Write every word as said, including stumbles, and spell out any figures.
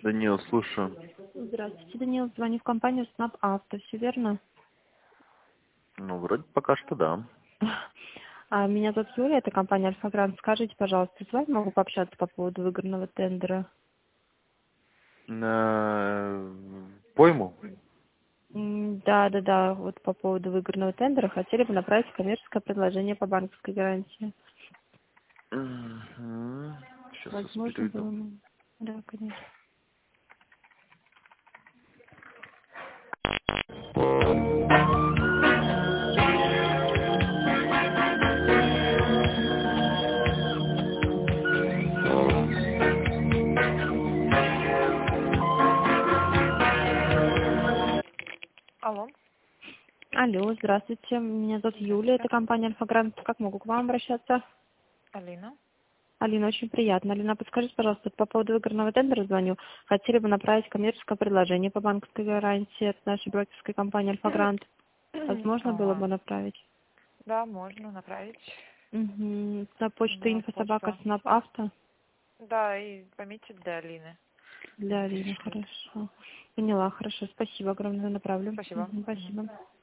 Данил, слушаю. Здравствуйте, Данил. Звоню в компанию Снап Авто. Все верно? Ну, вроде пока что да. А, меня зовут Юлия, это компания Альфа-Грант. Скажите, пожалуйста, с вами могу пообщаться по поводу выигранного тендера? Э, Пойму? М, Да, да, да, вот по поводу выигранного тендера хотели бы направить коммерческое предложение по банковской гарантии. Сейчас я Возможно было перейду. бы? Да, конечно. Алло, Алло, здравствуйте. Меня зовут Юлия, это здравствуйте. компания Альфа-Грант. Как могу к вам обращаться? Алина. Алина, очень приятно. Алина, подскажите, пожалуйста, по поводу выигранного тендера звоню. Хотели бы направить коммерческое предложение по банковской гарантии от нашей брокерской компании Альфа-Грант. Возможно было А, бы направить? да, можно направить Угу. На почту на инфособака почту. Снап Авто. Да, и пометьте для Алины. Для Она Алины, перешлет. хорошо. Поняла, хорошо. Спасибо огромное, направлю. Спасибо. Мгм, Мгм. спасибо.